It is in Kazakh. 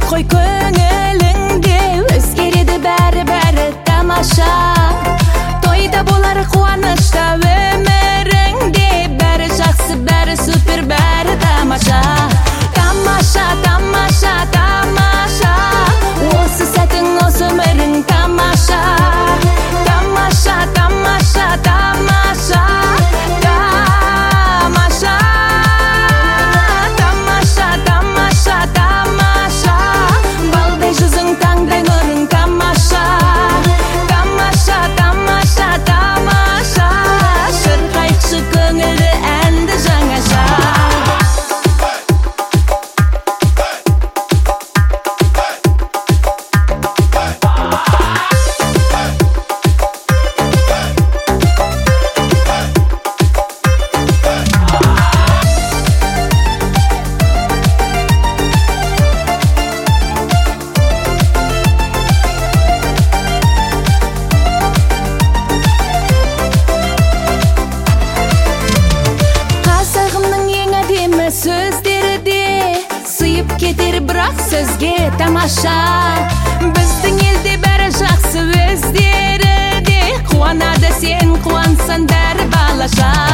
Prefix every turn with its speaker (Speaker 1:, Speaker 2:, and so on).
Speaker 1: Koy көңіліңде өзгереді бәрі тамаша. Тойда болар қуанышта өміріңде, бәрі жақсы, бәрі супер, бәрі тамаша. Тамаша, тамаша, тамаша, осы сәтің, осы өмірің тамаша. Тамаша, тамаша, тамаша, тамаша. Тамаша, тамаша, тамаша, балдай жүзің, таңдай нұрың тамаша. Тамаша, тамаша, тамаша, шырқайтшы көңілді әнді жаңаша. Сөздері де сыйып кетер, бірақ сөзге тамаша. Біздің елде бәрі жақсы, өздері де қуанады, сен қуансан бәрі балаша.